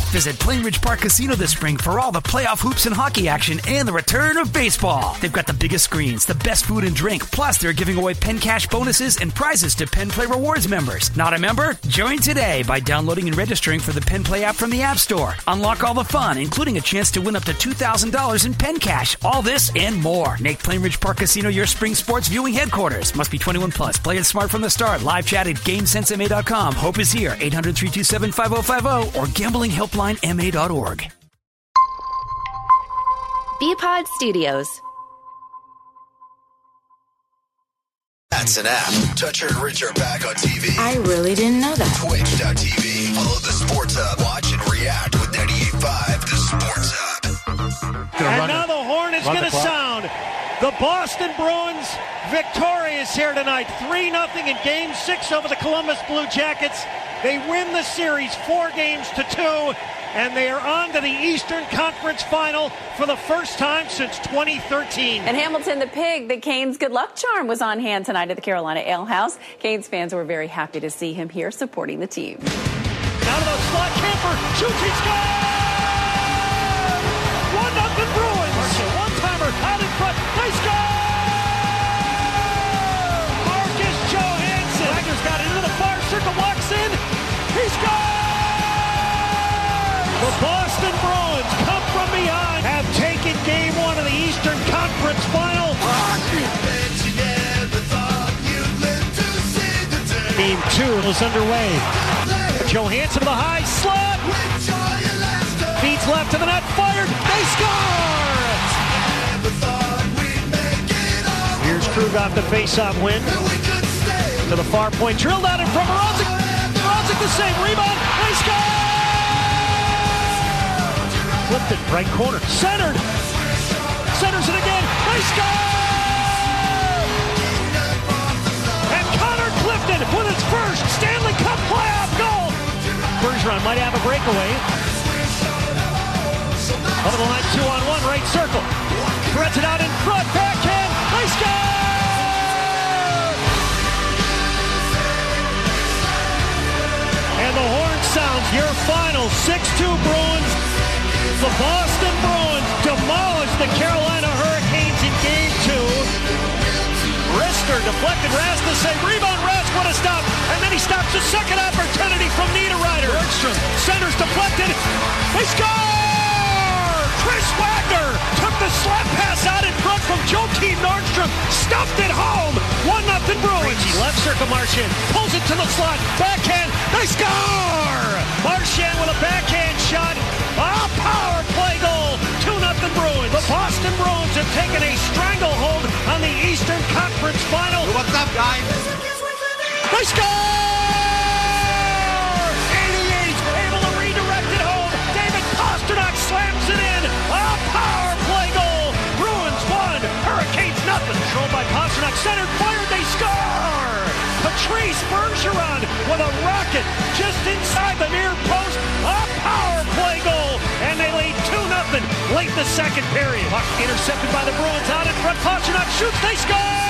Visit Plainridge Park Casino this spring for all the playoff hoops and hockey action and the return of baseball. They've got the biggest screens, the best food and drink, plus they're giving away Penn Cash bonuses and prizes to Penn Play Rewards members. Not a member? Join today by downloading and registering for the Penn Play app from the App Store. Unlock all the fun, including a chance to win up to $2,000 in Penn Cash. All this and more. Make Plainridge Park Casino your spring sports viewing headquarters. Must be 21 plus. Play it smart from the start. Live chat at GameSenseMA.com. Hope is here. 800-327-5050 or gamblinghelplinema.org. Bpod Studios. That's an app. Toucher and Rich are back on TV. I really didn't know that. Twitch.tv. Follow the Sports Hub. Watch and react with 98.5, the Sports Hub. And now the horn is going to sound. The Boston Bruins victorious here tonight. 3-0 in Game 6 over the Columbus Blue Jackets. They win the series 4-2, and they are on to the Eastern Conference Final for the first time since 2013. And Hamilton the Pig, the Canes' good luck charm, was on hand tonight at the Carolina Ale House. Canes fans were very happy to see him here supporting the team. Out of the slot, Camper shoots, he scores! 1-0 Bruins. One-timer out in front, they score! Marcus Johansson. Wagner's got it into the far circle, walks in, he scores! The Boston Bruins come from behind, have taken Game 1 of the Eastern Conference Final. Game 2 is underway. Johansson to the high slot. Feeds left to the net, fired. They score! Here's Krug off the face-off win. To the far point, drilled out in front. Mrazek. Mrazek the same rebound. They score! Flipped it, right corner. Centered. Centers it again. They score! And Connor Clifton with his first Stanley Cup playoff goal. Bergeron might have a breakaway. Over the line, 2-on-1, right circle. Threads it out in front, backhand, they score! And the horn sounds, your final, 6-2 Bruins. The Boston Bruins demolish the Carolina Hurricanes in Game 2. Rister deflected, Rasmussen, rebound, Rask, what a stop, and then he stops the second opportunity from Niederreiter. Bergstrom, centers deflected, they score! Chris Wagner took the slap pass out in front from Joakim Nordstrom, stuffed it home, 1-0 Bruins. Left circle, Marchand pulls it to the slot, backhand, they score! Marchand with a backhand shot, a power play goal, 2-0 Bruins. The Boston Bruins have taken a stranglehold on the Eastern Conference Final. What's up, guys? They score! 88, able to redirect it home. David Pastrnak slams it in. A power play goal. Bruins 1, Hurricanes nothing. Controlled by Pastrnak, centered, fired, they score! Patrice Bergeron with a rocket just inside the near post. A power play goal. And they lead 2-0 late in the second period. Puck intercepted by the Bruins out in front. Pastrnak shoots, they score!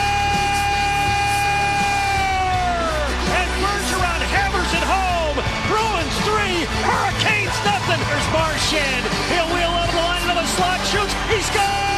And Bergeron hammers it home. Bruins 3, Hurricanes nothing. There's Marchand. He'll wheel over the line into the slot, shoots, he scores!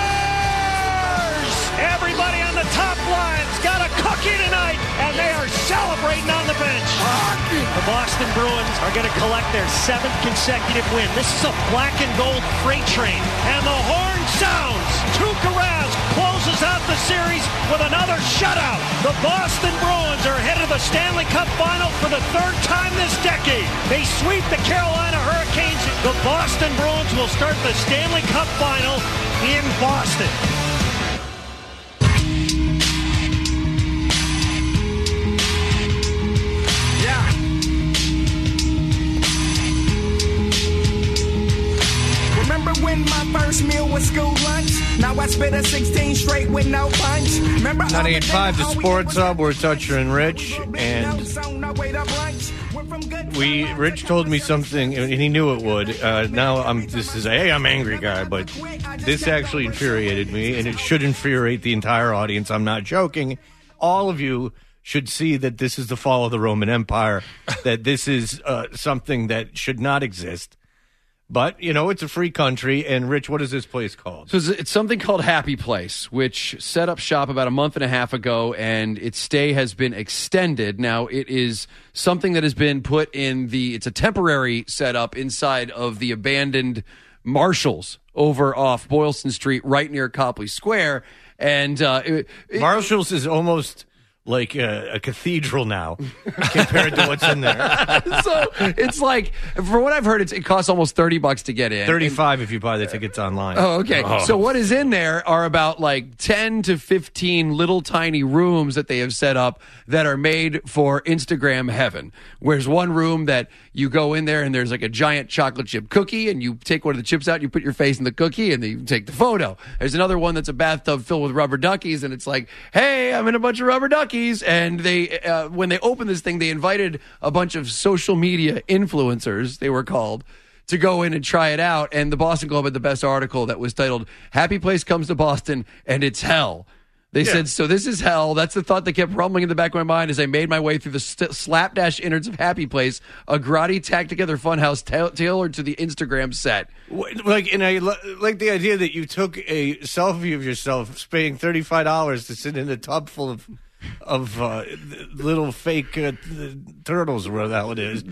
Everybody on the top line's got a cookie tonight, and they are celebrating on the bench. The Boston Bruins are going to collect their 7th consecutive win. This is a black and gold freight train, and the horn sounds. Tuukka Rask closes out the series with another shutout. The Boston Bruins are headed to the Stanley Cup Final for the 3rd time this decade. They sweep the Carolina Hurricanes. The Boston Bruins will start the Stanley Cup Final in Boston. When my first meal was school lunch, now I spit a 16 straight with no punch. 98.5, the Sports Hub, we're Toucher and Rich, and Rich told me something, and he knew it would. Now I'm angry guy, but this actually infuriated me, and it should infuriate the entire audience. I'm not joking. All of you should see that this is the fall of the Roman Empire, that this is something that should not exist. But, it's a free country. And, Rich, what is this place called? So it's something called Happy Place, which set up shop about a month and a half ago, and its stay has been extended. Now, it is something that has been put in it's a temporary setup inside of the abandoned Marshall's over off Boylston Street, right near Copley Square. And Marshall's is almost like a cathedral now compared to what's in there. So it's like, for what I've heard, it costs almost $30 to get in. $35 if you buy the tickets online. Oh, okay. So what is in there are about like 10 to 15 little tiny rooms that they have set up that are made for Instagram heaven. There's one room that you go in there and there's like a giant chocolate chip cookie, and you take one of the chips out, you put your face in the cookie, and then you take the photo. There's another one that's a bathtub filled with rubber duckies, and it's like, hey, I'm in a bunch of rubber duckies. And they, when they opened this thing, they invited a bunch of social media influencers, they were called, to go in and try it out. And the Boston Globe had the best article that was titled, Happy Place Comes to Boston, and It's Hell. They said, so this is hell. That's the thought that kept rumbling in the back of my mind as I made my way through the slapdash innards of Happy Place, a grotty, tacked-together funhouse tailored to the Instagram set. And I like the idea that you took a selfie of yourself paying $35 to sit in a tub full of little fake turtles, or whatever the hell it is.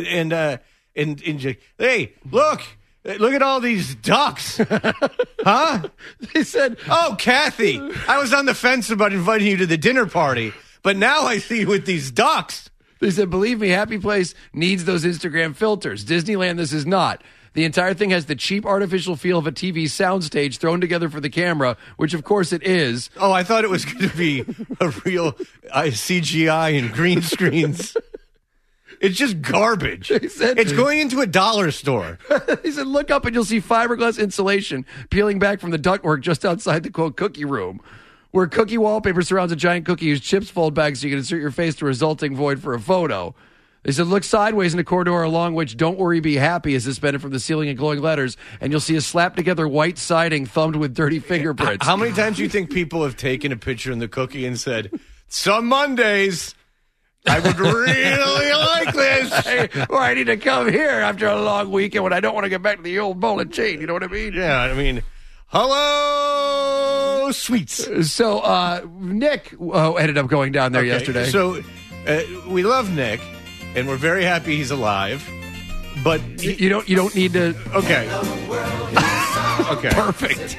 And hey, look at all these ducks. Huh? They said, oh, Kathy, I was on the fence about inviting you to the dinner party, but now I see you with these ducks. They said, believe me, Happy Place needs those Instagram filters. Disneyland, this is not. The entire thing has the cheap artificial feel of a TV soundstage thrown together for the camera, which of course it is. Oh, I thought it was going to be a real CGI and green screens. It's just garbage. Said, it's going into a dollar store. He said, look up and you'll see fiberglass insulation peeling back from the ductwork just outside the, quote, cookie room, where cookie wallpaper surrounds a giant cookie whose chips fold back so you can insert your face to a resulting void for a photo. They said, look sideways in the corridor along which Don't Worry, Be Happy is suspended from the ceiling in glowing letters, and you'll see a slapped-together white siding thumbed with dirty fingerprints. How many times do you think people have taken a picture in the cookie and said, some Mondays, I would really like this. Or I need to come here after a long weekend when I don't want to get back to the old ball and chain. You know what I mean? Yeah, I mean, hello, sweets. So Nick ended up going down there yesterday. So we love Nick, and we're very happy he's alive. But you don't need to. Okay. Okay. Perfect.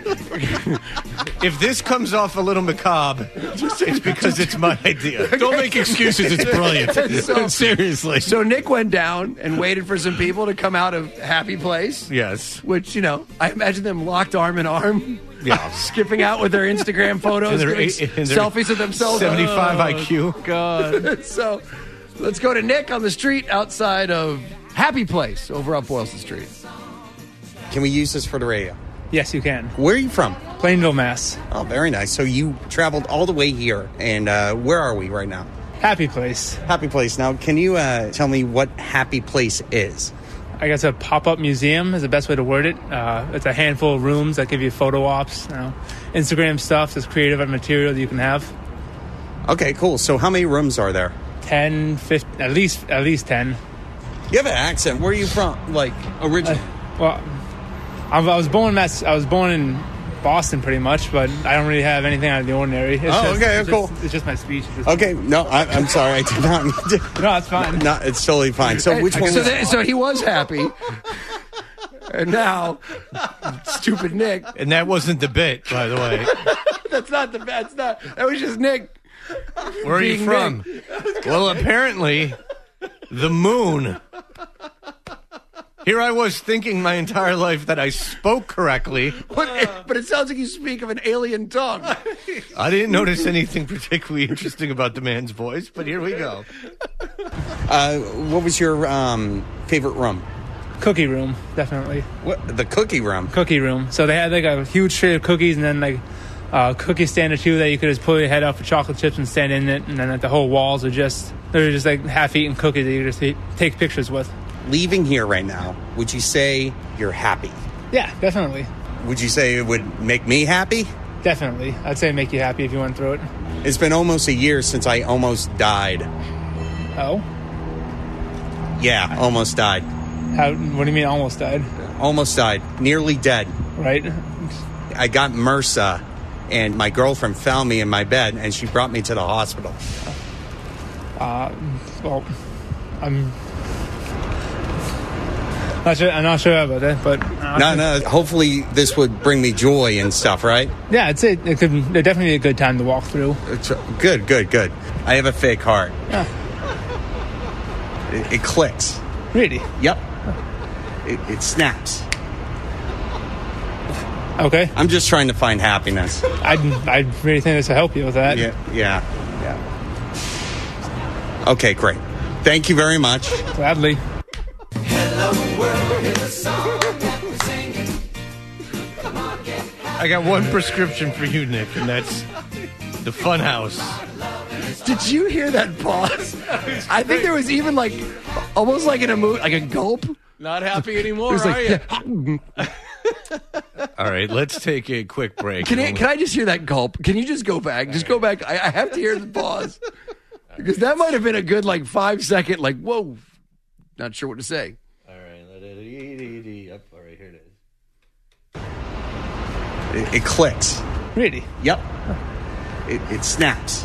If this comes off a little macabre, it's because it's my idea. Don't make excuses. It's brilliant. So, seriously. So Nick went down and waited for some people to come out of Happy Place. Yes. Which, I imagine them locked arm in arm. Yeah. Skipping out with their Instagram photos, and doing selfies of themselves. 75 IQ. God. So let's go to Nick on the street outside of Happy Place over up Boylston Street. Can we use this for the radio? Yes, you can. Where are you from? Plainville, Mass. Oh, very nice. So you traveled all the way here, and where are we right now? Happy Place. Happy Place. Now, can you tell me what Happy Place is? I guess a pop-up museum is the best way to word it. It's a handful of rooms that give you photo ops, Instagram stuff, that's creative material that you can have. Okay, cool. So how many rooms are there? 10, 15, at least 10. You have an accent. Where are you from? Like, originally? I was born in Boston, pretty much, but I don't really have anything out of the ordinary. Cool. It's just my speech. Okay, no, I'm sorry. I did not mean to. No, it's fine. No, it's totally fine. So which one? So he was happy, and now stupid Nick. And that wasn't the bit, by the way. That's not the bit. That's not. That was just Nick. Where are you from? Well, apparently, the moon. Here I was thinking my entire life that I spoke correctly. But it sounds like you speak of an alien tongue. I didn't notice anything particularly interesting about the man's voice, but here we go. What was your favorite room? Cookie room, definitely. What? The cookie room? Cookie room. So they had like a huge tray of cookies and then like a cookie stand or two that you could just pull your head out for chocolate chips and stand in it. And then the whole walls are just like half-eaten cookies that you just take pictures with. Leaving here right now, would you say you're happy? Yeah, definitely. Would you say it would make me happy? Definitely. I'd say make you happy if you went through it. It's been almost a year since I almost died. Oh? Yeah, almost died. What do you mean almost died? almost died, nearly dead. Right. I got MRSA, and my girlfriend found me in my bed, and she brought me to the hospital. Well, I'm not sure about that, but No. Hopefully, this would bring me joy and stuff, right? yeah, I'd say it could definitely be a good time to walk through. It's good. I have a fake heart. Yeah. It clicks. Really? Yep. It snaps. Okay. I'm just trying to find happiness. I really think this will help you with that. Yeah. Okay, great. Thank you very much. Gladly. I got one prescription for you, Nick, and that's the Funhouse. Did you hear that pause? I think there was even like, almost like in a movie, like a gulp. Not happy anymore, It was like, are you? All right, let's take a quick break. Can I just hear that gulp? Can you just go back? Just go back. I have to hear the pause. Because that might have been a good, like, 5-second, like, whoa. Not sure what to say. All right, let it up. All right, here it is. It clicks. Really? Yep. It snaps.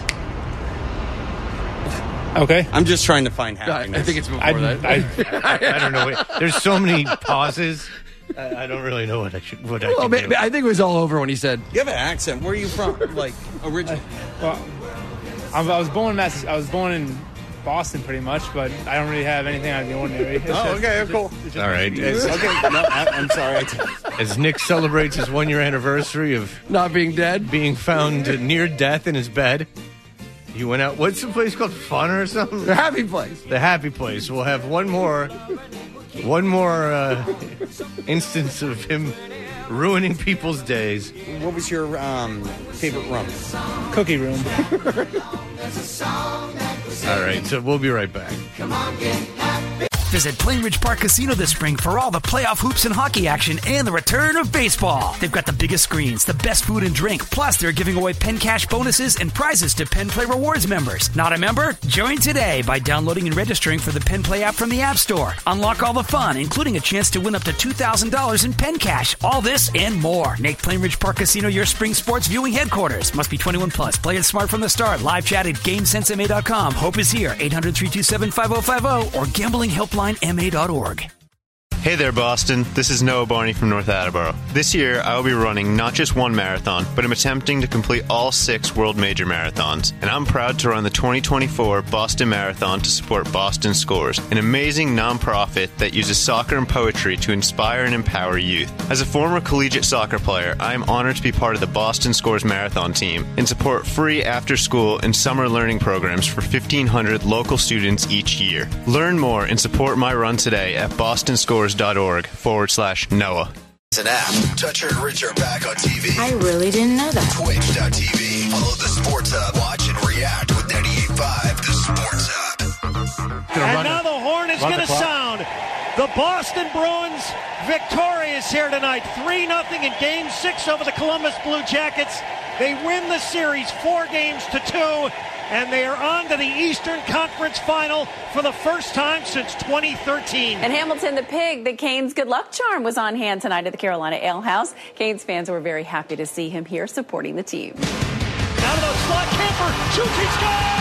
Okay. I'm just trying to find happiness. I think it's before that. I don't know. There's so many pauses. I don't really know what I should do. I think it was all over when he said, You have an accent. Where are you from? Like, originally? Well, I was born in Boston, pretty much, but I don't really have anything out of the ordinary. Cool. All right. I'm sorry. As Nick celebrates his 1-year anniversary of not being dead, being found near death in his bed, he went out. What's the place called? Fun or something? The Happy Place. The Happy Place. We'll have one more instance of him ruining people's days. What was your favorite room? Cookie room. All right, so we'll be right back. Visit Plainridge Park Casino this spring for all the playoff hoops and hockey action and the return of baseball. They've got the biggest screens, the best food and drink, plus they're giving away Penn Cash bonuses and prizes to Penn Play Rewards members. Not a member? Join today by downloading and registering for the Penn Play app from the App Store. Unlock all the fun, including a chance to win up to $2,000 in Penn Cash. All this and more. Make Plainridge Park Casino your spring sports viewing headquarters. Must be 21 plus. Play it smart from the start. Live chat at GameSenseMA.com. Hope is here. 800-327-5050 or gamblinghelplinema.org. Hey there, Boston. This is Noah Barney from North Attleboro. This year, I will be running not just one marathon, but I'm attempting to complete all 6 world major marathons. And I'm proud to run the 2024 Boston Marathon to support Boston Scores, an amazing nonprofit that uses soccer and poetry to inspire and empower youth. As a former collegiate soccer player, I am honored to be part of the Boston Scores Marathon team and support free after-school and summer learning programs for 1,500 local students each year. Learn more and support my run today at bostonscores.org/Noah. It's an app. Toucher and Rich are back on TV. I really didn't know that. Twitch.tv. Follow the Sports Hub. Watch and react with 98.5 The Sports Hub. And now the horn is going to sound. The Boston Bruins victorious here tonight. 3-0 in Game 6 over the Columbus Blue Jackets. They win the series 4-2, and they are on to the Eastern Conference Final for the first time since 2013. And Hamilton the Pig, the Canes' good luck charm, was on hand tonight at the Carolina Ale House. Canes fans were very happy to see him here supporting the team. Out of the slot, Camper shoots, he scores!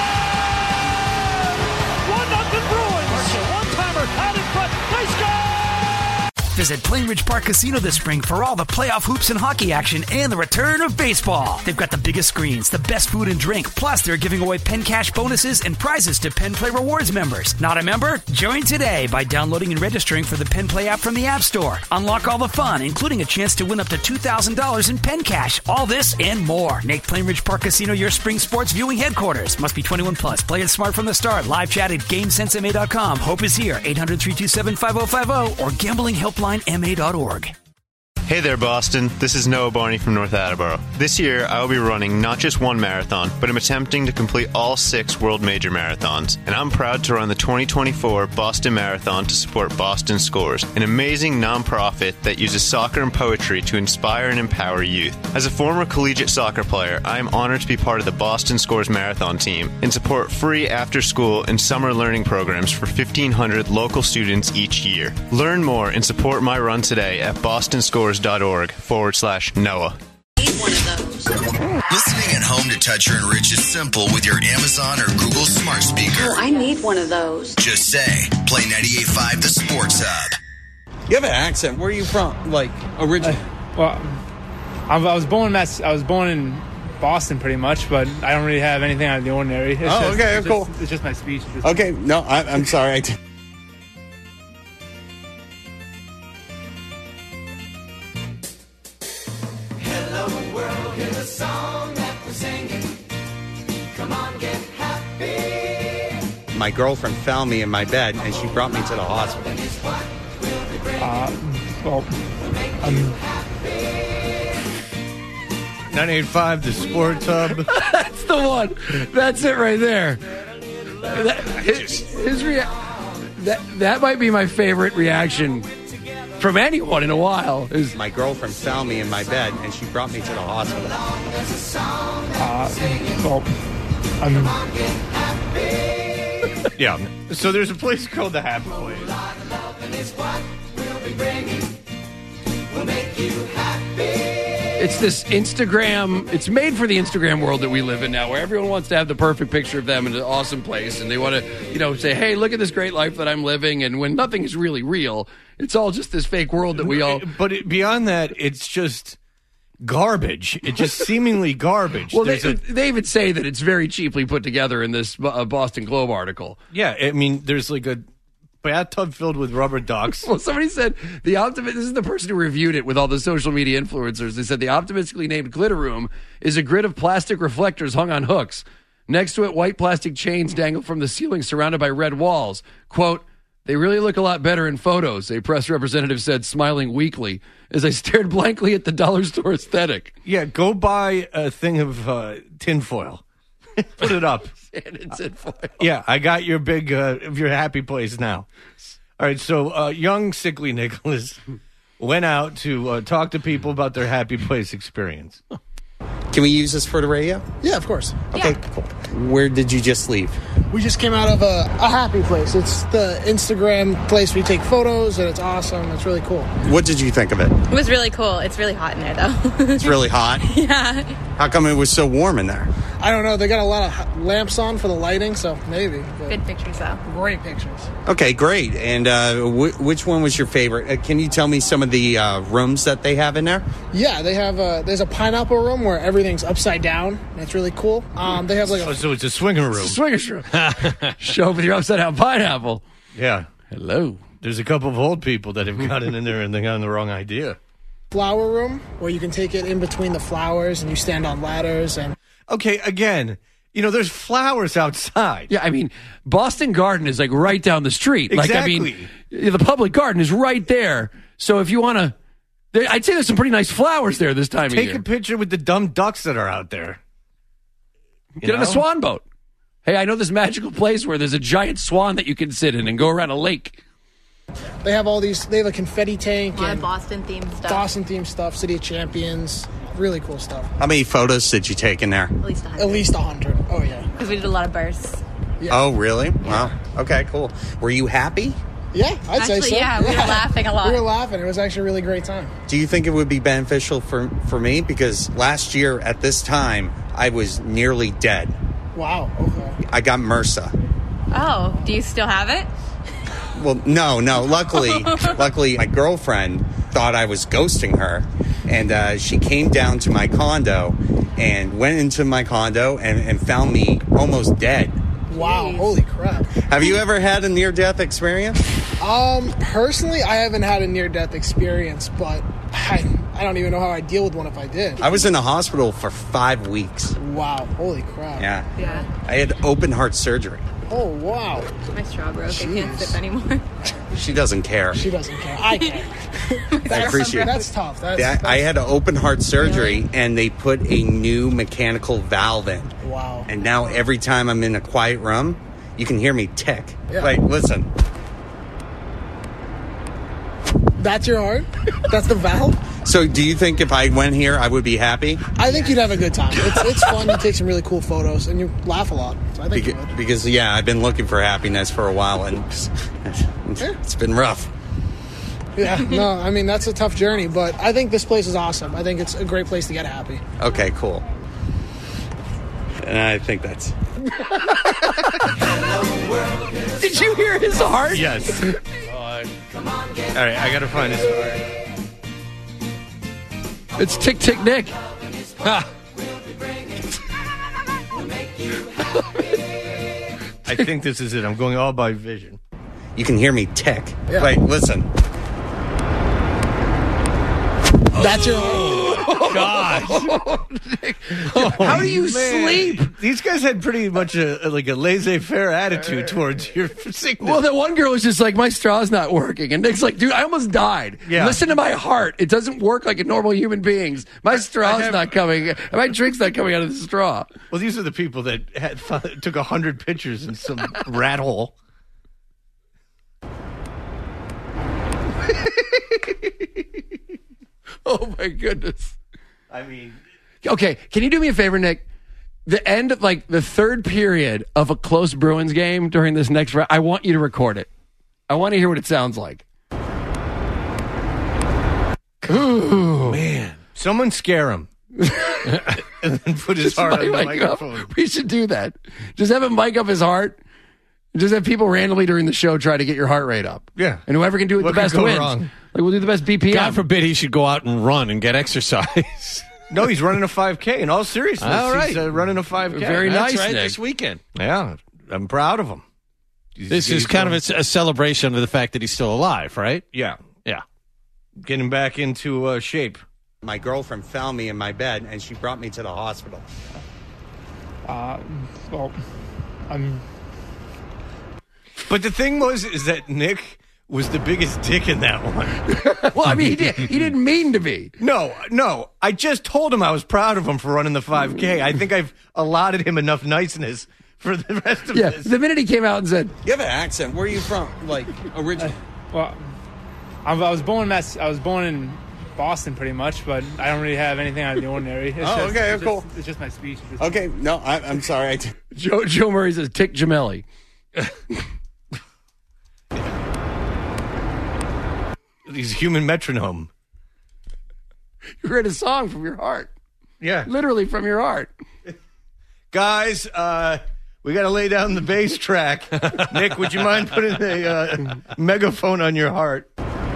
1-0 Bruins. One-timer out in front, they score! Visit Plainridge Park Casino this spring for all the playoff hoops and hockey action and the return of baseball. They've got the biggest screens, the best food and drink, plus they're giving away Penn Cash bonuses and prizes to Penn Play Rewards members. Not a member? Join today by downloading and registering for the Penn Play app from the App Store. Unlock all the fun, including a chance to win up to $2,000 in Penn Cash. All this and more. Make Plainridge Park Casino your spring sports viewing headquarters. Must be 21 plus. Play it smart from the start. Live chat at GameSenseMA.com. Hope is here. 800-327-5050 or gamblinghelplinema.org. Hey there, Boston. This is Noah Barney from North Attleboro. This year, I will be running not just one marathon, but I'm attempting to complete all 6 world major marathons. And I'm proud to run the 2024 Boston Marathon to support Boston Scores, an amazing nonprofit that uses soccer and poetry to inspire and empower youth. As a former collegiate soccer player, I am honored to be part of the Boston Scores Marathon team and support free after-school and summer learning programs for 1,500 local students each year. Learn more and support my run today at bostonscores.org/Noah. Listening at home to Toucher and Rich is simple with your Amazon or Google smart speaker. Oh, I need one of those. Just say, play 98.5 The Sports Hub. You have an accent. Where are you from? Like, originally? I was born in Boston, pretty much, but I don't really have anything out of the ordinary. Cool. It's just my speech. Okay, no, I'm sorry. My girlfriend found me in my bed, and she brought me to the hospital. 98.5 The Sports Hub. That's the one. That's it right there. That might be my favorite reaction from anyone in a while. Is my girlfriend found me in my bed, and she brought me to the hospital. Yeah. So there's a place called the Happy Place. It's this Instagram, it's made for the Instagram world that we live in now, where everyone wants to have the perfect picture of them in an awesome place, and they want to, say, hey, look at this great life that I'm living, and when nothing is really real, it's all just this fake world that we all... But beyond that, it's just garbage. It's just seemingly garbage. Well, they even say that it's very cheaply put together in this Boston Globe article. Yeah, I mean, there's like a bathtub filled with rubber ducks. Well, somebody said this is the person who reviewed it with all the social media influencers. They said the optimistically named glitter room is a grid of plastic reflectors hung on hooks. Next to it, white plastic chains dangle from the ceiling surrounded by red walls. Quote, they really look a lot better in photos, a press representative said, smiling weakly as I stared blankly at the dollar store aesthetic. Yeah, go buy a thing of tinfoil. Put it up. Tinfoil. Yeah, I got your big, your happy place now. All right, so young, sickly Nicholas went out to talk to people about their happy place experience. Can we use this for the radio? Yeah, of course. Okay, cool. Where did you just leave? We just came out of a happy place. It's the Instagram place we take photos, and it's awesome. It's really cool. What did you think of it? It was really cool. It's really hot in there, though. It's really hot? Yeah. How come it was so warm in there? I don't know. They got a lot of lamps on for the lighting, so maybe. Good pictures, though. Great pictures. Okay, great. And which one was your favorite? Can you tell me some of the rooms that they have in there? Yeah, they have. There's a pineapple room where everything's upside down. That's really cool. They have like so it's a swinger room. Swingers room. Show up with your upside down pineapple. Yeah. Hello. There's a couple of old people that have gotten in there and they got the wrong idea. Flower room where you can take it in between the flowers and you stand on ladders and. Okay, again, there's flowers outside. Yeah, I mean, Boston Garden is like right down the street. Exactly. Like, I mean, the public garden is right there. So if you want to, I'd say there's some pretty nice flowers there this time of year. Take a picture with the dumb ducks that are out there. Get on a swan boat. Hey, I know this magical place where there's a giant swan that you can sit in and go around a lake. They have all these, they have a confetti tank. A lot of Boston-themed stuff. Boston-themed stuff, City of Champions. Really cool stuff. How many photos did you take in there? At least 100. At least 100. Oh, yeah. Because we did a lot of bursts. Yeah. Oh, really? Yeah. Wow. Okay, cool. Were you happy? Yeah, I'd say so. Yeah, we were laughing a lot. We were laughing. It was actually a really great time. Do you think it would be beneficial for me? Because last year at this time, I was nearly dead. Wow, okay. I got MRSA. Oh, do you still have it? Well, no. Luckily, my girlfriend thought I was ghosting her, and she came down to my condo and went into my condo and found me almost dead. Wow, holy crap. Have you ever had a near-death experience? Personally, I haven't had a near-death experience, but I don't even know how I'd deal with one if I did. I was in the hospital for 5 weeks. Wow, holy crap. Yeah. I had open heart surgery. Oh, wow. My straw broke. I can't Jeez. sip anymore. She doesn't care. She doesn't care. I care. I appreciate it. That's tough. I had an open heart surgery, and they put a new mechanical valve in. Wow. And now every time I'm in a quiet room, you can hear me tick. Yeah. Like, listen. That's your heart? That's the valve? So do you think if I went here, I would be happy? I think you'd have a good time. It's fun. You take some really cool photos, and you laugh a lot. So I think you would. Because, yeah, I've been looking for happiness for a while, and it's been rough. Yeah, no, I mean, that's a tough journey, but I think this place is awesome. I think it's a great place to get happy. Okay, cool. And I think that's... Did you hear his heart? Yes. All right, I gotta find his heart. It's Tick Tick Nick. Ha. I think this is it. I'm going all by vision. You can hear me tick. Yeah. Like, listen. That's your Gosh. How do you sleep? These guys had pretty much a laissez-faire attitude towards your sickness. Well, that one girl was just like, my straw's not working. And Nick's like, dude, I almost died. Yeah. Listen to my heart. It doesn't work like a normal human being's. My straw's not coming. My drink's not coming out of the straw. Well, these are the people that took 100 pictures in some rat hole. Oh, my goodness. I mean... Okay, can you do me a favor, Nick? The end of, like, the third period of a close Bruins game during this next round, I want you to record it. I want to hear what it sounds like. Ooh. Man. Someone scare him. And then put his heart on the microphone. We should do that. Just have him mic up his heart. Just have people randomly during the show try to get your heart rate up. Yeah. And whoever can do it What the best could go wins. wrong? Like, we'll do the best BPM. God forbid he should go out and run and get exercise. No, he's running a 5K. In all seriousness, All right. he's running a 5K. Very That's nice, right, Nick. this weekend. Yeah, I'm proud of him. This is kind of a celebration of the fact that he's still alive, right? Yeah, Yeah. getting back into shape. My girlfriend found me in my bed, and she brought me to the hospital. Well, I'm... But the thing is that Nick was the biggest dick in that one. Well, I mean, he didn't mean to be. No. I just told him I was proud of him for running the 5K. I think I've allotted him enough niceness for the rest of this. The minute he came out and said, You have an accent. Where are you from? Like, original? Well, I was born in Boston, pretty much, but I don't really have anything out of the ordinary. It's cool. It's just my speech. Okay, no, I'm sorry. Joe Murray says, Tick Gemelli. He's human metronome. You read a song from your heart. Yeah. Literally from your heart. Guys, we got to lay down the bass track. Nick, would you mind putting a megaphone on your heart?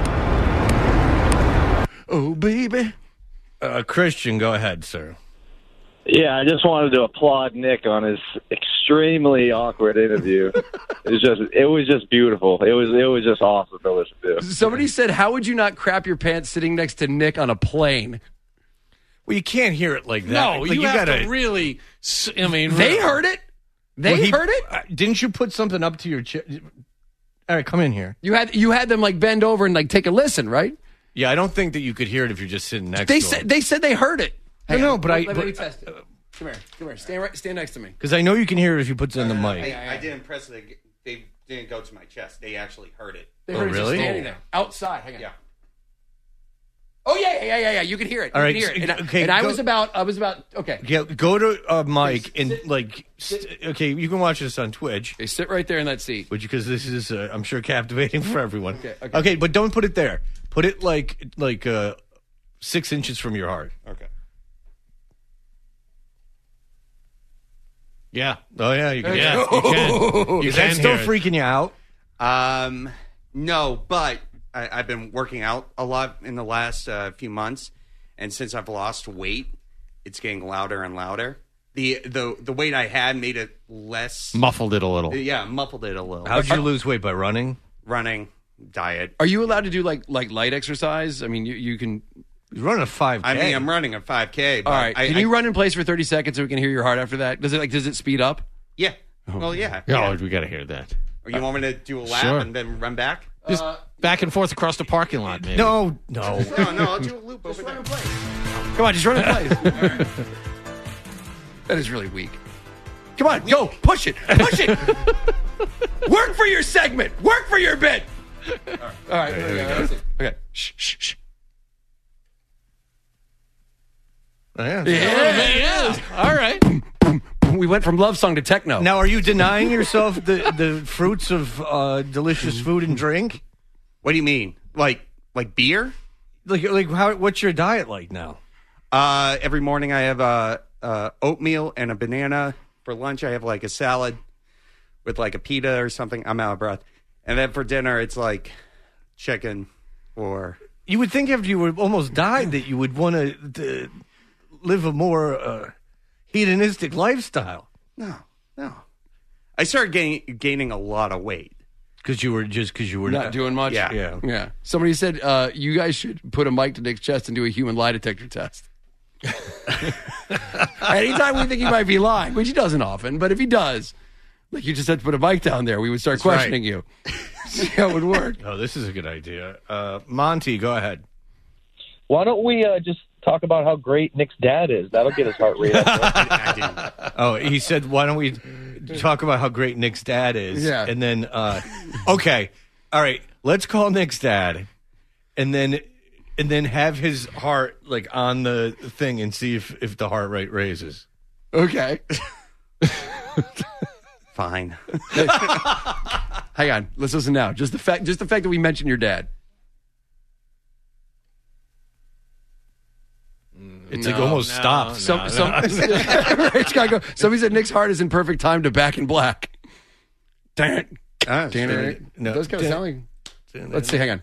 Oh, baby. Christian, go ahead, sir. Yeah, I just wanted to applaud Nick on his extremely awkward interview. It was just beautiful. It was just awesome to listen to. Somebody said, how would you not crap your pants sitting next to Nick on a plane? Well, you can't hear it like that. No, Like, you have gotta, to really... I mean... They heard it. They heard it. Didn't you put something up to your chest? All right, come in here. You had them like bend over and like take a listen, right? Yeah, I don't think that you could hear it if you're just sitting next to him. They said they heard it. Hang on. but Let me test it. Come here. Stand next to me. Because I know you can hear it if you put it on the mic. I didn't press it. They didn't go to my chest. They actually heard it. They heard it just really? standing there outside. Hang on. Yeah. Oh yeah. You can hear it. All right, You can hear it. okay, And I go- was about. Okay. Yeah, go to a mic and okay, you can watch this on Twitch. They sit right there in that seat. Because this is, I'm sure, captivating for everyone. Okay. Okay, but don't put it there. Put it like 6 inches from your heart. Okay. Yeah. Oh yeah, you can. Yeah, you can. Is that still hear it. freaking you out? No, but I've been working out a lot in the last few months, and since I've lost weight, it's getting louder and louder. The weight I had made it less Muffled it a little. Yeah, muffled it a little. How'd you lose weight? By running? Running, diet. Are you allowed to do like light exercise? I mean, you can. You're running a 5K. I mean, I'm running a 5K. But All right. Can you run in place for 30 seconds so we can hear your heart after that? Does it speed up? Yeah. Well, yeah. Oh, we got to hear that. Or you want me to do a lap Sure. and then run back? Just back and forth across the parking lot, maybe. No. No, I'll do a loop over there. Come on, just run in place. That is really weak. Come on, go. Push it. Push it. Work for your segment. Work for your bit. All right. Here we go. Okay. Shh. Yeah. All right. We went from love song to techno. Now, are you denying yourself the fruits of delicious food and drink? What do you mean? Like beer? Like how? What's your diet like now? Every morning I have oatmeal and a banana. For lunch I have like a salad with like a pita or something. I'm out of breath. And then for dinner it's like chicken or... You would think after you were almost died that you would want to live a more hedonistic lifestyle. No. I started gaining a lot of weight. Because you were not doing much? Yeah. Somebody said you guys should put a mic to Nick's chest and do a human lie detector test. Anytime we think he might be lying, which he doesn't often, but if he does, like you just had to put a mic down there, we would start questioning you. See how it would work. Oh, this is a good idea. Monty, go ahead. Why don't we just talk about how great Nick's dad is? That'll get his heart rate up. Oh, he said, why don't we talk about how great Nick's dad is? Yeah. And then, okay, all right, let's call Nick's dad, and then have his heart like on the thing and see if the heart rate raises. Okay. Fine. Hang on. Let's listen now. Just the fact that we mentioned your dad. It's like almost stopped. It's gotta go. Somebody said Nick's heart is in perfect time to Back in Black. It does kind of sound like. Let's see. Hang on.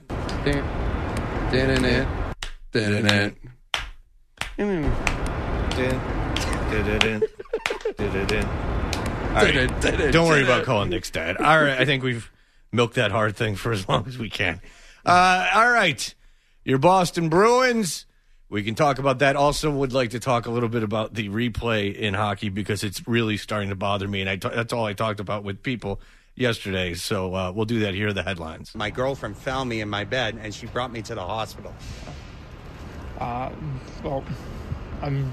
All right. Don't worry about calling Nick's dad. All right, I think we've milked that hard thing for as long as we can. All right, your Boston Bruins. We can talk about that. Also would like to talk a little bit about the replay in hockey because it's really starting to bother me, and that's all I talked about with people yesterday. So we'll do that. Here are the headlines. My girlfriend found me in my bed, and she brought me to the hospital. Well, I'm...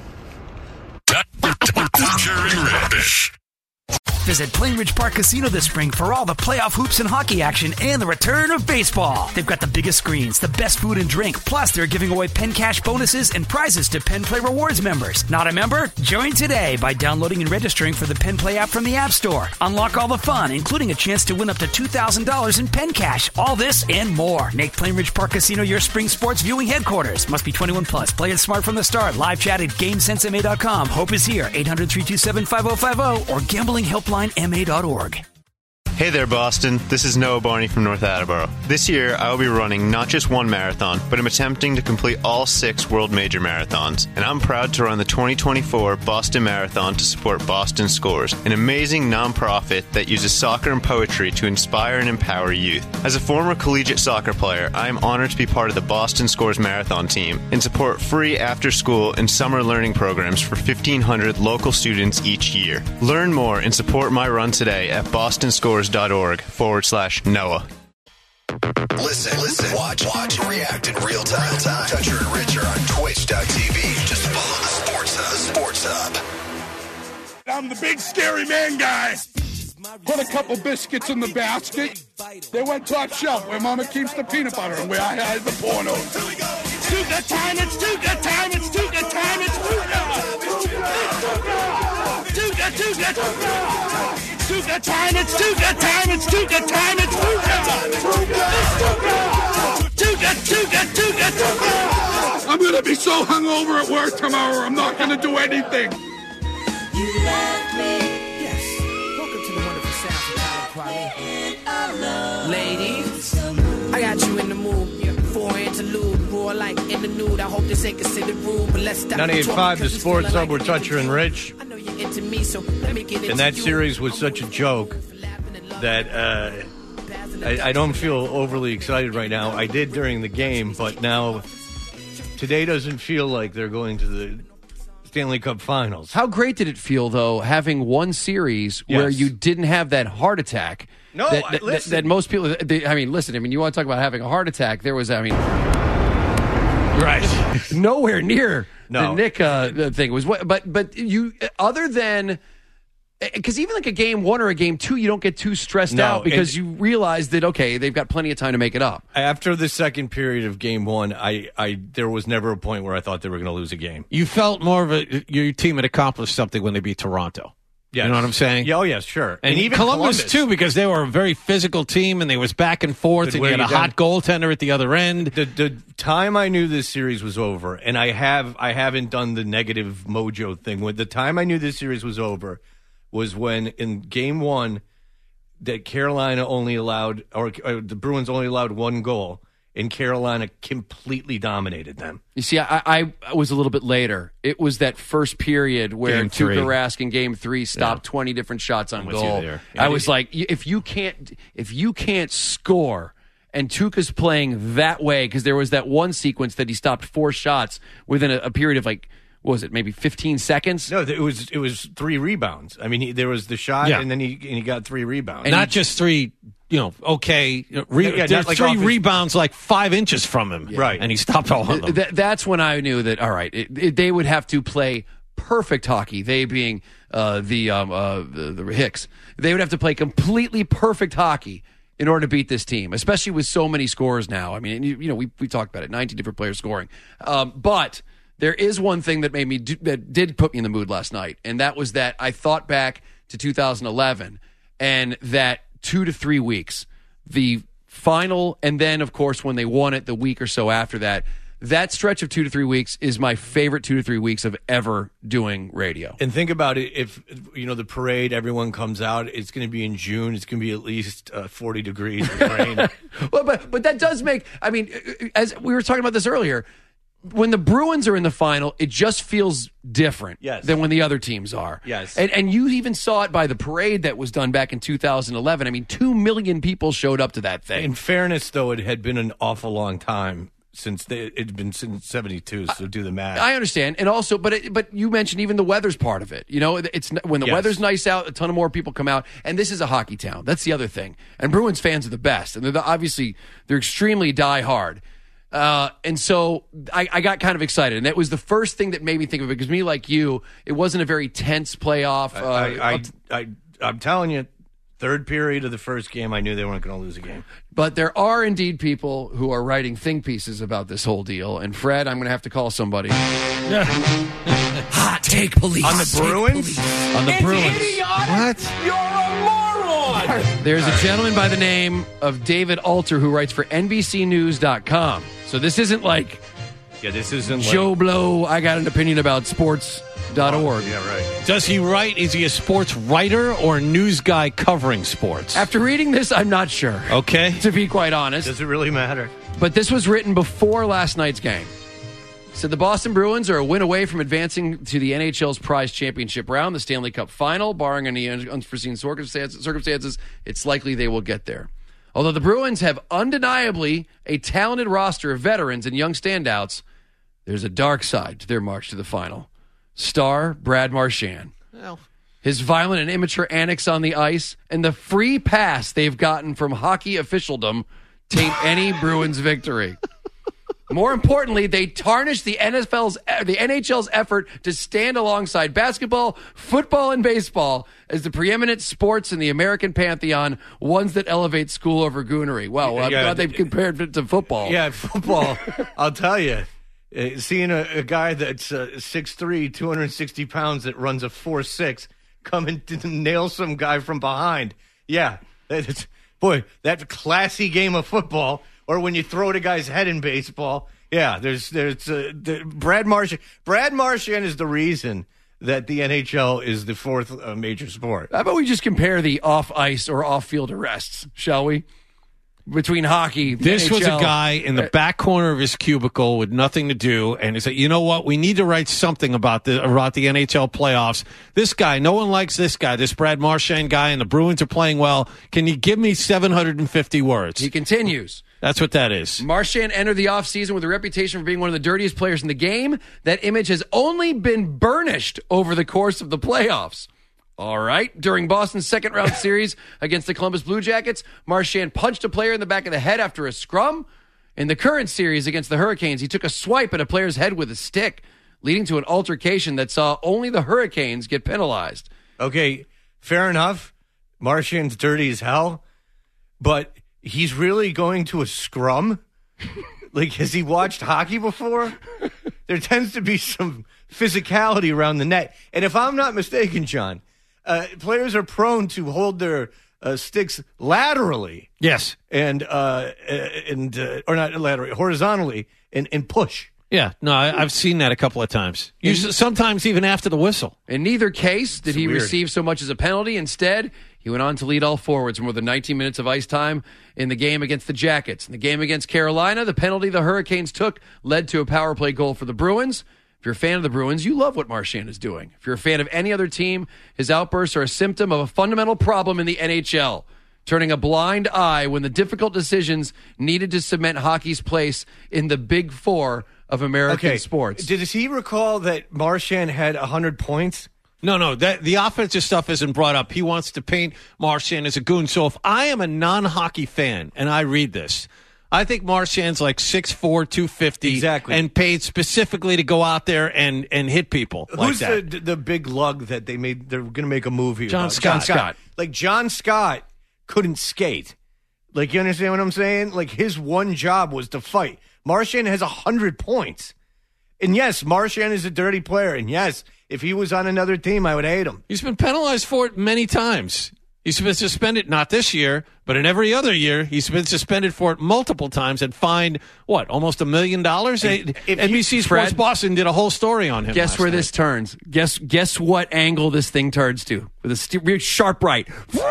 Butcher and Rich. Visit Plainridge Park Casino this spring for all the playoff hoops and hockey action and the return of baseball. They've got the biggest screens, the best food and drink, plus they're giving away Penn Cash bonuses and prizes to Penn Play Rewards members. Not a member? Join today by downloading and registering for the Penn Play app from the App Store. Unlock all the fun, including a chance to win up to $2,000 in Penn Cash. All this and more. Make Plainridge Park Casino your spring sports viewing headquarters. Must be 21 plus. Play it smart from the start. Live chat at GameSenseMA.com. Hope is here. 800-327-5050 or gamblinghelplinema.org. Hey there, Boston. This is Noah Barney from North Attleboro. This year, I will be running not just one marathon, but I'm attempting to complete all 6 world major marathons. And I'm proud to run the 2024 Boston Marathon to support Boston Scores, an amazing nonprofit that uses soccer and poetry to inspire and empower youth. As a former collegiate soccer player, I am honored to be part of the Boston Scores Marathon team and support free after-school and summer learning programs for 1,500 local students each year. Learn more and support my run today at bostonscores.org/Noah. Listen, watch, and react in real time. Toucher and Rich are on Twitch.tv. Just follow the Sports Hub. I'm the big scary man guy. Put a couple biscuits in the basket. They went top shelf where Mama keeps the peanut butter and where I hide the pornos. It's Tuca time, it's Tuca time, it's Tuca time, it's Tuca. Tuca time, it's Tuca time, it's Tuca time, it's Tuca. I'm gonna be so hungover at work tomorrow, I'm not gonna do anything. You love me. Yes. Welcome to the wonderful sounds of Kwame. Ladies, I got you in the mood. For interlude, roar like in the nude. I hope this ain't considered rude, but let's stop. 98.5, the Sports Hub, we're Toucher and Rich. I know you're into me, so let me get into And that series was such a joke that I don't feel overly excited right now. I did during the game, but now today doesn't feel like they're going to Stanley Cup Finals. How great did it feel, though, having one series where you didn't have that heart attack? No, that most people. Listen. You want to talk about having a heart attack? There was, right, nowhere near the Nick thing was. But you, other than. Because even like a game 1 or a game 2, you don't get too stressed out because you realize that, okay, they've got plenty of time to make it up. After the second period of game 1, there was never a point where I thought they were going to lose a game. You felt more of your team had accomplished something when they beat Toronto. Yes. You know what I'm saying? Yeah, oh, yes, sure. And even Columbus, too, because they were a very physical team and they was back and forth, and you had a hot goaltender at the other end. The time I knew this series was over, and I haven't done the negative mojo thing. With the time I knew this series was over was when in game 1 that Carolina only allowed, or the Bruins only allowed 1 goal, and Carolina completely dominated them. You see, I was a little bit later. It was that first period where Tuukka Rask in game 3 stopped 20 different shots on goal. I was like, if you can't score, and Tuukka's playing that way, because there was that one sequence that he stopped 4 shots within a period of what was it, maybe 15 seconds? No, it was 3 rebounds. I mean, there was the shot, and then he got 3 rebounds. And not just 3, there's 3 rebounds like 5 inches from him. Right. And he stopped all of them. That's when I knew that, all right, they would have to play perfect hockey, they being the Hicks. They would have to play completely perfect hockey in order to beat this team, especially with so many scores now. I mean, we talked about it, 19 different players scoring. But there is one thing that that did put me in the mood last night, and that was that I thought back to 2011 and that 2 to 3 weeks, the final, and then, of course, when they won it the week or so after that, that stretch of 2 to 3 weeks is my favorite 2 to 3 weeks of ever doing radio. And think about it, if, the parade, everyone comes out, it's going to be in June, it's going to be at least 40 degrees with rain. Well, but that does make, as we were talking about this earlier, when the Bruins are in the final, it just feels different than when the other teams are. Yes. And you even saw it by the parade that was done back in 2011. 2 million people showed up to that thing. In fairness, though, it had been an awful long time since it'd been since 72, so do the math. I understand. And also, but you mentioned even the weather's part of it. It's when the weather's nice out, a ton of more people come out, and this is a hockey town. That's the other thing. And Bruins fans are the best, and they're extremely die-hard. And so I got kind of excited, and that was the first thing that made me think of it, because me, like you, it wasn't a very tense playoff. I'm telling you, third period of the first game, I knew they weren't going to lose a game. But there are indeed people who are writing think pieces about this whole deal, and Fred, I'm going to have to call somebody. Hot take police. On the Bruins? On the Bruins. Idiotic. What? You're a moron. There's a gentleman by the name of David Alter who writes for NBCnews.com. So this isn't like Joe Blow, I got an opinion about sports.org. Yeah, right. Does he write, is he a sports writer or a news guy covering sports? After reading this, I'm not sure. Okay. To be quite honest. Does it really matter? But this was written before last night's game. So the Boston Bruins are a win away from advancing to the NHL's prize championship round, the Stanley Cup final. Barring any unforeseen circumstances, it's likely they will get there. Although the Bruins have undeniably a talented roster of veterans and young standouts, there's a dark side to their march to the final. Star Brad Marchand. Well, his violent and immature antics on the ice and the free pass they've gotten from hockey officialdom taint any Bruins victory. More importantly, they tarnish the NHL's effort to stand alongside basketball, football, and baseball as the preeminent sports in the American pantheon, ones that elevate school over goonery. Well, I'm glad they've compared it to football. Yeah, football. I'll tell you, seeing a guy that's 6'3", 260 pounds that runs a 4.6 come and nail some guy from behind. Yeah, boy, that classy game of football. Or when you throw at a guy's head in baseball, there's Brad Marchand. Brad Marchand is the reason that the NHL is the fourth major sport. How about we just compare the off-ice or off-field arrests, shall we? Between hockey, this NHL. was a guy in the back corner of his cubicle with nothing to do, and he said, "You know what? We need to write something about the NHL playoffs. This guy, no one likes this guy, this Brad Marchand guy, and the Bruins are playing well. Can you give me 750 words?" He continues. That's what that is. Marchand entered the offseason with a reputation for being one of the dirtiest players in the game. That image has only been burnished over the course of the playoffs. All right. During Boston's second-round series against the Columbus Blue Jackets, Marchand punched a player in the back of the head after a scrum. In the current series against the Hurricanes, he took a swipe at a player's head with a stick, leading to an altercation that saw only the Hurricanes get penalized. Okay, fair enough. Marchand's dirty as hell, but he's really going to a scrum? Like, has he watched hockey before? There tends to be some physicality around the net. And if I'm not mistaken, John, players are prone to hold their sticks laterally. Yes. And or not laterally, horizontally, and push. Yeah, no, I've seen that a couple of times. Sometimes even after the whistle. In neither case did he weird. receive so much as a penalty. Instead, he went on to lead all forwards more than 19 minutes of ice time in the game against the Jackets. In the game against Carolina, the penalty the Hurricanes took led to a power play goal for the Bruins. If you're a fan of the Bruins, you love what Marchand is doing. If you're a fan of any other team, his outbursts are a symptom of a fundamental problem in the NHL. Turning a blind eye when the difficult decisions needed to cement hockey's place in the Big Four of American sports. Does he recall that Marchand had 100 points? No, the offensive stuff isn't brought up. He wants to paint Marchand as a goon. So if I am a non-hockey fan and I read this, I think Marchand's like 6'4", 250, exactly, and paid specifically to go out there and hit people. Who's like that. the big lug that they're going to make a movie John about? Scott. Like, John Scott couldn't skate. Like, you understand what I'm saying? Like, his one job was to fight. Marchand has 100 points. And yes, Marchand is a dirty player. And yes, if he was on another team, I would hate him. He's been penalized for it many times. He's been suspended, not this year, but in every other year, he's been suspended for it multiple times and fined, almost $1 million? NBC Sports Boston did a whole story on him. Guess where this turns. Guess what angle this thing turns to? With a real sharp right.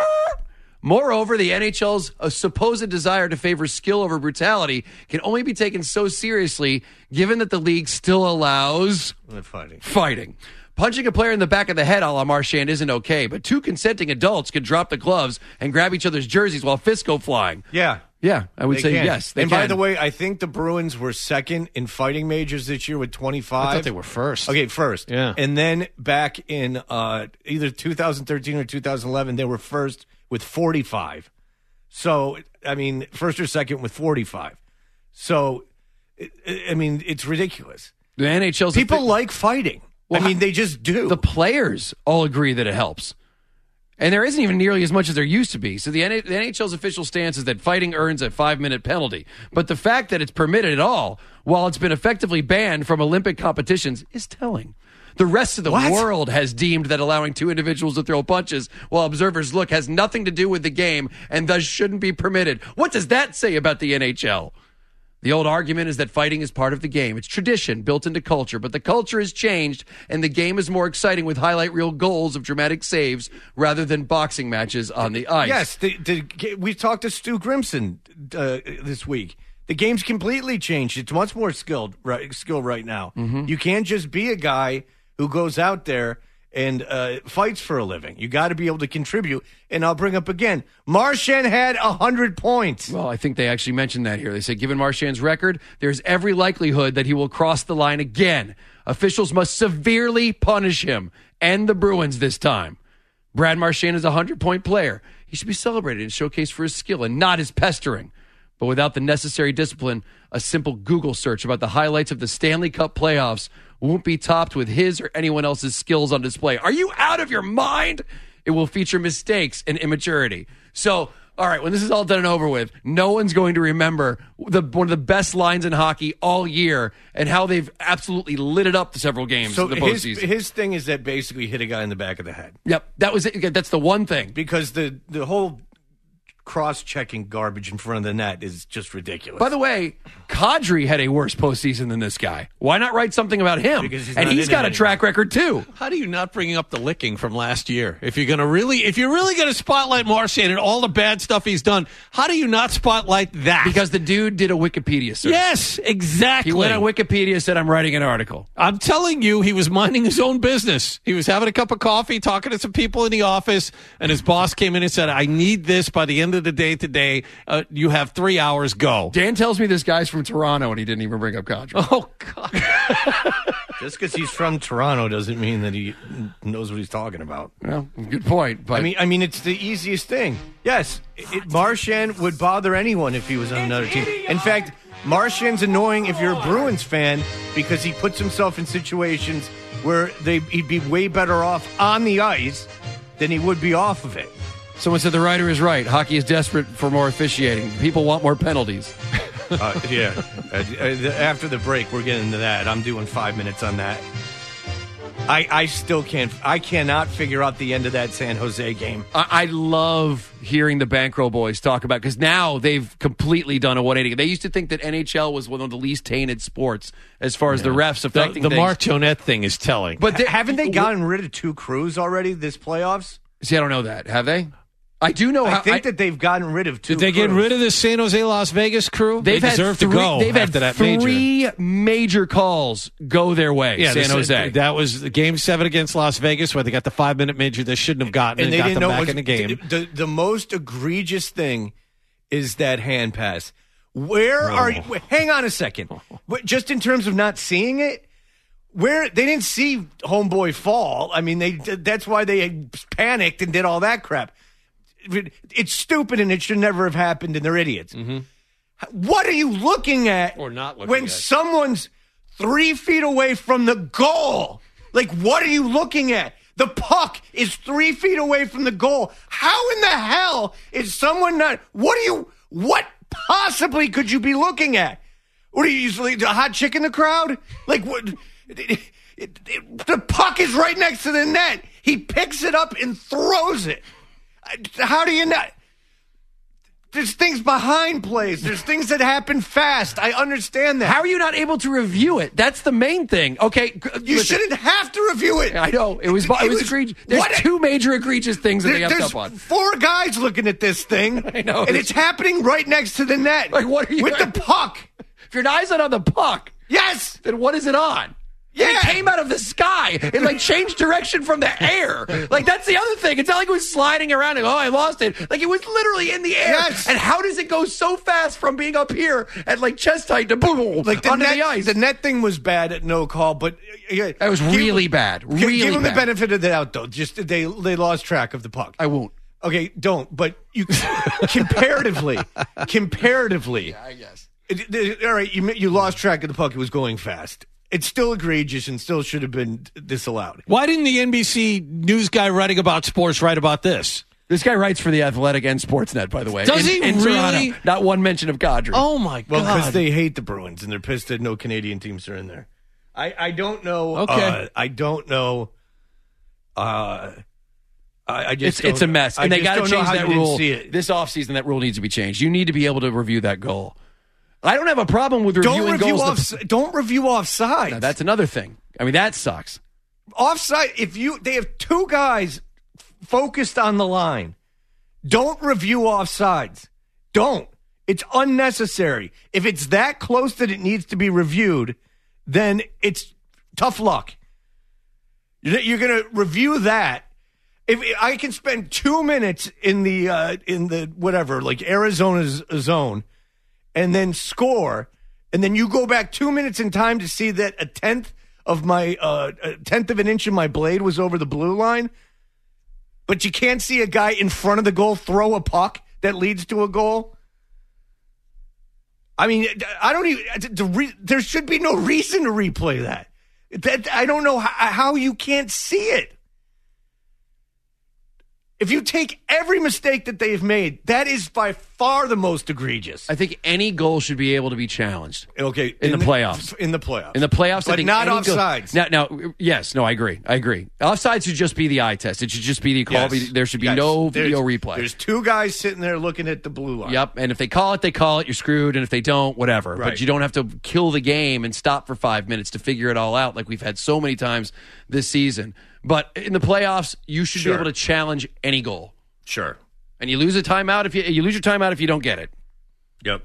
Moreover, the NHL's supposed desire to favor skill over brutality can only be taken so seriously given that the league still allows fighting. Punching a player in the back of the head a la Marchand isn't okay, but two consenting adults can drop the gloves and grab each other's jerseys while fists go flying. Yeah. Yeah, I would say can. yes. And by the way, I think the Bruins were second in fighting majors this year with 25. I thought they were first. Okay, first. Yeah. And then back in either 2013 or 2011, they were first with 45. So, I mean, first or second with 45. So, I mean, it's ridiculous. The NHL's people like fighting. Well, I mean, they just do. The players all agree that it helps. And there isn't even nearly as much as there used to be. So the NHL's official stance is that fighting earns a 5-minute penalty. But the fact that it's permitted at all, while it's been effectively banned from Olympic competitions, is telling. The rest of the world has deemed that allowing two individuals to throw punches while observers look has nothing to do with the game and thus shouldn't be permitted. What does that say about the NHL? The old argument is that fighting is part of the game. It's tradition built into culture, but the culture has changed and the game is more exciting with highlight reel goals of dramatic saves rather than boxing matches on the ice. Yes, we talked to Stu Grimson this week. The game's completely changed. It's much more skill right now. Mm-hmm. You can't just be a guy who goes out there and fights for a living. You got to be able to contribute. And I'll bring up again, Marchand had 100 points. Well, I think they actually mentioned that here. They said, given Marchand's record, there's every likelihood that he will cross the line again. Officials must severely punish him and the Bruins this time. Brad Marchand is a 100-point player. He should be celebrated and showcased for his skill and not his pestering. But without the necessary discipline, a simple Google search about the highlights of the Stanley Cup playoffs won't be topped with his or anyone else's skills on display. Are you out of your mind? It will feature mistakes and immaturity. So, all right, when this is all done and over with, no one's going to remember one of the best lines in hockey all year and how they've absolutely lit it up several games in the postseason. His thing is that basically hit a guy in the back of the head. Yep, that was it. That's the one thing. Because the whole cross-checking garbage in front of the net is just ridiculous. By the way, Kadri had a worse postseason than this guy. Why not write something about him? Because he's got a track record too. How do you not bring up the licking from last year? If you're really going to spotlight Marchand and all the bad stuff he's done, how do you not spotlight that? Because the dude did a Wikipedia search. Yes, exactly. He went on Wikipedia, said, I'm writing an article. I'm telling you, he was minding his own business. He was having a cup of coffee, talking to some people in the office, and his boss came in and said, I need this by the end end of the day today. You have 3 hours. Go. Dan tells me this guy's from Toronto, and he didn't even bring up Kadri. Oh, God. Just because he's from Toronto doesn't mean that he knows what he's talking about. Well, good point. But I mean, it's the easiest thing. Yes, Marchand would bother anyone if he was on another team. In fact, Marchand's annoying if you're a Bruins fan because he puts himself in situations where he'd be way better off on the ice than he would be off of it. Someone said the writer is right. Hockey is desperate for more officiating. People want more penalties. Yeah. After the break, we're getting into that. I'm doing 5 minutes on that. I still can't. I cannot figure out the end of that San Jose game. I love hearing the Bankroll boys talk about, because now they've completely done a 180. They used to think that NHL was one of the least tainted sports as far as the refs affecting the things. Mark Jonette thing is telling. But haven't they gotten rid of 2 crews already this playoffs? See, I don't know that. Have they? I do know. I think that they've gotten rid of 2 Did they get rid of the San Jose Las Vegas crew? They deserve to go. They've after had that 3 major calls go their way. Yeah, San Jose. That was Game 7 against Las Vegas, where they got the 5-minute major they shouldn't have gotten, and they got didn't them know back in the game. The most egregious thing is that hand pass. Where are you? Hang on a second. Just in terms of not seeing it, where they didn't see homeboy fall. I mean, that's why they panicked and did all that crap. It's stupid, and it should never have happened, and they're idiots. Mm-hmm. What are you looking at or not looking when at? Someone's 3 feet away from the goal? Like, what are you looking at? The puck is 3 feet away from the goal. How in the hell is someone not? What possibly could you be looking at? What are you usually the hot chick in the crowd? Like what? The puck is right next to the net. He picks it up and throws it. How do you not? There's things behind plays. There's things that happen fast. I understand that. How are you not able to review it? That's the main thing. Okay, you shouldn't have to review it. I know it was egregious. There's 2 major egregious things that they have up on. 4 guys looking at this thing. I know, and it's happening right next to the net. Like, what are you with the puck? If your eye's not on the puck, yes. Then what is it on? Yeah. It came out of the sky. It changed direction from the air. That's the other thing. It's not like it was sliding around and, I lost it. It was literally in the air. Yes. And how does it go so fast from being up here at chest height to boom, onto the ice? The net thing was bad at no call, but that was really bad. Really give them bad. the benefit of the doubt, though. Just they lost track of the puck. I won't. Okay, don't. But you comparatively, yeah, I guess. All right, you lost track of the puck. It was going fast. It's still egregious and still should have been disallowed. Why didn't the NBC news guy writing about sports write about this? This guy writes for The Athletic and Sportsnet, by the way. Does he in really? Toronto. Not one mention of Kadri. Oh, my God. Well, because they hate the Bruins and they're pissed that no Canadian teams are in there. I don't know. Okay. I don't know. I just it's a mess. And they got to change that rule. This offseason, that rule needs to be changed. You need to be able to review that goal. I don't have a problem with reviewing goals. Don't review offsides. No, that's another thing. I mean, that sucks. Offside. They have 2 guys focused on the line. Don't review offsides. Don't. It's unnecessary. If it's that close that it needs to be reviewed, then it's tough luck. You're going to review that. If I can spend 2 minutes in the whatever, like Arizona's zone, and then score, and then you go back 2 minutes in time to see that a tenth of an inch of my blade was over the blue line, but you can't see a guy in front of the goal throw a puck that leads to a goal. I mean, I don't even. There should be no reason to replay that. I don't know how you can't see it. If you take every mistake that they've made, that is by far the most egregious. I think any goal should be able to be challenged. Okay, in the playoffs. In the playoffs. In the playoffs, but I think not any offsides. Yes, I agree. Offsides should just be the eye test. It should just be the call. Yes. There should be no video replay. There's 2 guys sitting there looking at the blue line. Yep, and if they call it, they call it. You're screwed, and if they don't, whatever. Right. But you don't have to kill the game and stop for 5 minutes to figure it all out like we've had so many times this season. But in the playoffs, you should be able to challenge any goal. Sure. And you lose a timeout if you lose your timeout if you don't get it. Yep.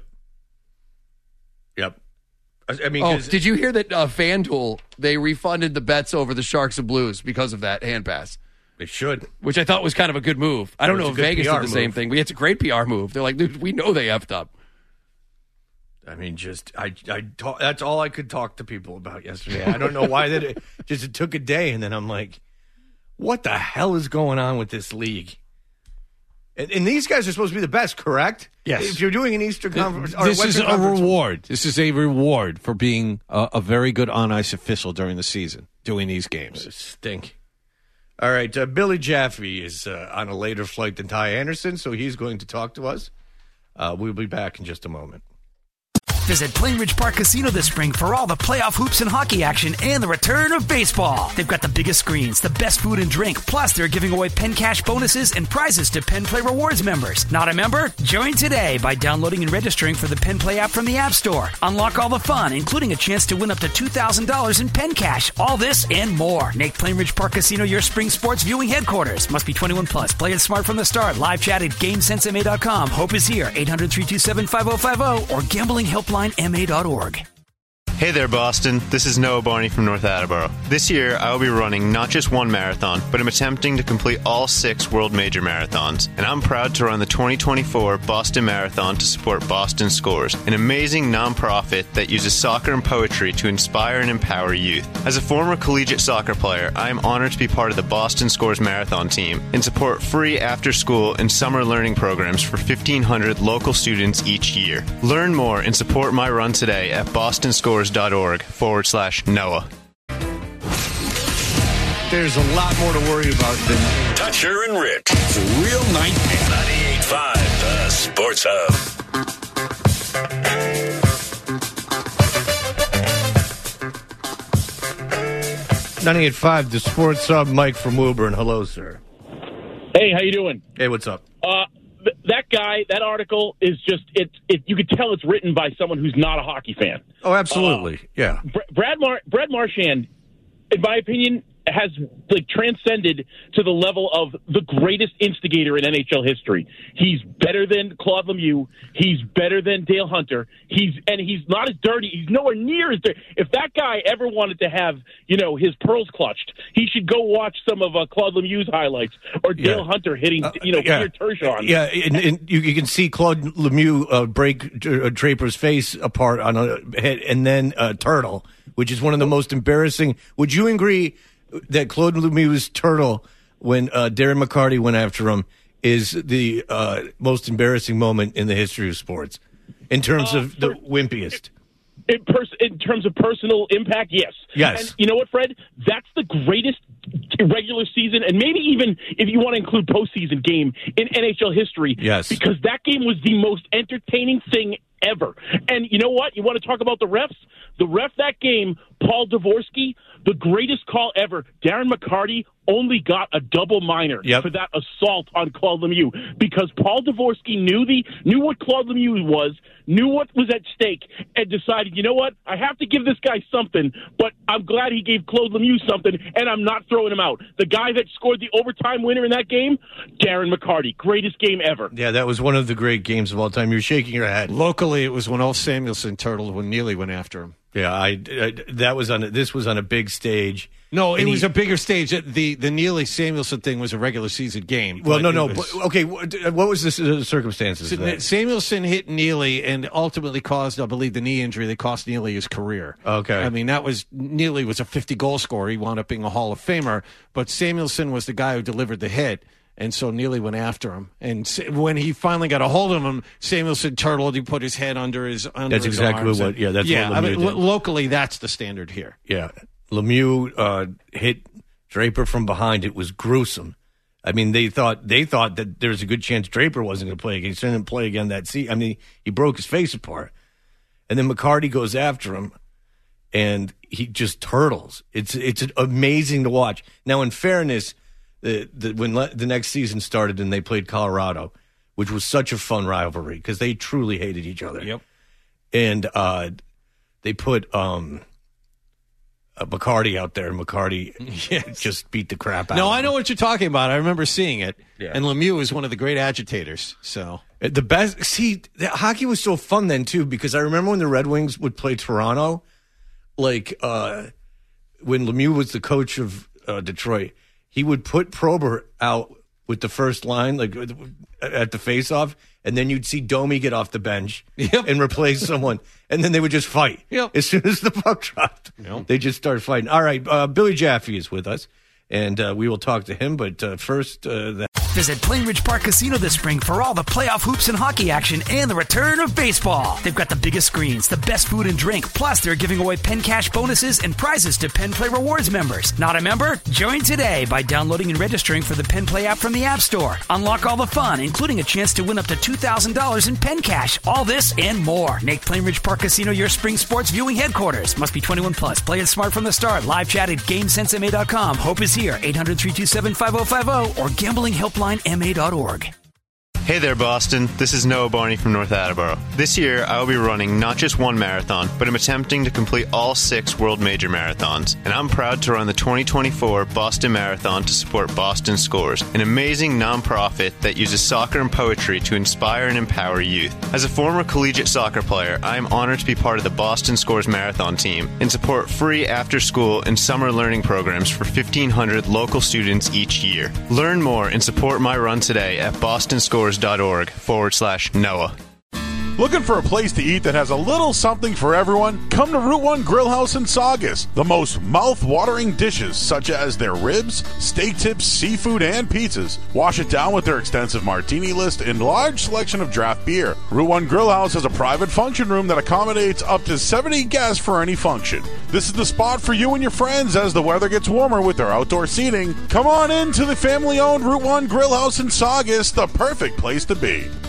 I mean, did you hear that FanDuel, they refunded the bets over the Sharks and Blues because of that hand pass? They should. Which I thought was kind of a good move. I don't know if Vegas did the PR same move. thing, but it's a great PR move. They're like, dude, we know they effed up. I mean, that's all I could talk to people about yesterday. I don't know why that it took a day, and then I'm like, what the hell is going on with this league? And these guys are supposed to be the best, correct? Yes. If you're doing an Eastern Conference, or This is Western a Conference, reward. This is a reward for being a very good on-ice official during the season, doing these games. Stink. All right, Billy Jaffe is on a later flight than Ty Anderson, so he's going to talk to us. We'll be back in just a moment. Visit Plainridge Park Casino this spring for all the playoff hoops and hockey action and the return of baseball. They've got the biggest screens, the best food and drink, plus they're giving away Penn Cash bonuses and prizes to Penn Play Rewards members. Not a member? Join today by downloading and registering for the Penn Play app from the App Store. Unlock all the fun, including a chance to win up to $2,000 in Penn Cash. All this and more. Make Plainridge Park Casino your spring sports viewing headquarters. Must be 21 plus. Play it smart from the start. Live chat at GameSenseMA.com. Hope is here. 800-327-5050 or gamblinghelplinema.org. Hey there, Boston. This is Noah Barney from North Attleboro. This year, I will be running not just one marathon, but I'm attempting to complete all 6 world major marathons. And I'm proud to run the 2024 Boston Marathon to support Boston Scores, an amazing nonprofit that uses soccer and poetry to inspire and empower youth. As a former collegiate soccer player, I am honored to be part of the Boston Scores Marathon team and support free after-school and summer learning programs for 1,500 local students each year. Learn more and support my run today at bostonscores.org/Noah. There's a lot more to worry about than Toucher and Rich. It's a real night. 98.5, the Sports Hub. 98.5, the Sports Hub. Mike from Woburn. Hello, sir. Hey, how you doing? Hey, what's up? That guy, that article is just you could tell it's written by someone who's not a hockey fan. Oh, absolutely. Yeah. Brad Marchand, in my opinion, has transcended to the level of the greatest instigator in NHL history. He's better than Claude Lemieux. He's better than Dale Hunter. He's not as dirty. He's nowhere near as dirty. If that guy ever wanted to have, his pearls clutched, he should go watch some of Claude Lemieux's highlights or Dale Hunter hitting, Peter Turgeon. Yeah, and you can see Claude Lemieux break Draper's face apart on a head, and then Turtle, which is one of the most embarrassing. Would you agree that Claude Lemieux's turtle, when Darren McCarty went after him, is the most embarrassing moment in the history of sports in terms of the wimpiest? In terms of personal impact, yes. Yes. And you know what, Fred? That's the greatest regular season, and maybe even if you want to include postseason game in NHL history. Yes. Because that game was the most entertaining thing ever. And you know what? You want to talk about the refs? The ref that game, Paul Dvorsky, the greatest call ever. Darren McCarty only got a double minor for that assault on Claude Lemieux because Paul Dvorsky knew what Claude Lemieux was, knew what was at stake, and decided, you know what, I have to give this guy something, but I'm glad he gave Claude Lemieux something, and I'm not throwing him out. The guy that scored the overtime winner in that game, Darren McCarty, greatest game ever. Yeah, that was one of the great games of all time. You're shaking your head. Locally, it was when Ulf Samuelsson turtled when Neely went after him. Yeah, this was on a big stage. No, it was a bigger stage. The Neely Samuelsson thing was a regular season game. Well, okay. What was the circumstances? Samuelsson hit Neely and ultimately caused, I believe, the knee injury that cost Neely his career. Okay. I mean, Neely was a 50-goal scorer. He wound up being a Hall of Famer, but Samuelsson was the guy who delivered the hit. And so Neely went after him. And when he finally got a hold of him, Samuelsson turtled. He put his head under his arms. That's exactly what Lemieux did. Locally, that's the standard here. Yeah. Lemieux hit Draper from behind. It was gruesome. I mean, they thought that there was a good chance Draper wasn't going to play again. He didn't play again that season. I mean, he broke his face apart. And then McCarty goes after him, and he just turtles. It's amazing to watch. Now, in fairness, when the next season started and they played Colorado, which was such a fun rivalry because they truly hated each other. Yep. And they put McCarty out there, and McCarty just beat the crap out of him. No, I know what you're talking about. I remember seeing it. Yeah. And Lemieux is one of the great agitators. So the best. See, hockey was so fun then too because I remember when the Red Wings would play Toronto, when Lemieux was the coach of Detroit. he would put Probert out with the first line, like at the face-off, and then you'd see Domi get off the bench and replace someone, and then they would just fight. As soon as the puck dropped, they just start fighting. All right, Billy Jaffe is with us, and we will talk to him, but first... Visit Plainridge Park Casino this spring for all the playoff hoops and hockey action and the return of baseball. They've got the biggest screens, the best food and drink, plus they're giving away Penn Cash bonuses and prizes to Penn Play Rewards members. Not a member? Join today by downloading and registering for the Penn Play app from the App Store. Unlock all the fun, including a chance to win up to $2,000 in Penn Cash. All this and more. Make Plainridge Park Casino your spring sports viewing headquarters. Must be 21 plus. Play it smart from the start. Live chat at GameSenseMA.com. Hope is here. 800-327-5050 or gamblinghelplinema.org. Hey there, Boston. This is Noah Barney from North Attleboro. This year, I will be running not just one marathon, but I'm attempting to complete all 6 world major marathons. And I'm proud to run the 2024 Boston Marathon to support Boston Scores, an amazing nonprofit that uses soccer and poetry to inspire and empower youth. As a former collegiate soccer player, I am honored to be part of the Boston Scores Marathon team and support free after-school and summer learning programs for 1,500 local students each year. Learn more and support my run today at bostonscores.org/Noah. Looking for a place to eat that has a little something for everyone? Come to Route 1 Grill House in Saugus. The most mouth-watering dishes, such as their ribs, steak tips, seafood, and pizzas. Wash it down with their extensive martini list and large selection of draft beer. Route 1 Grill House has a private function room that accommodates up to 70 guests for any function. This is the spot for you and your friends as the weather gets warmer with their outdoor seating. Come on in to the family-owned Route 1 Grill House in Saugus, the perfect place to be.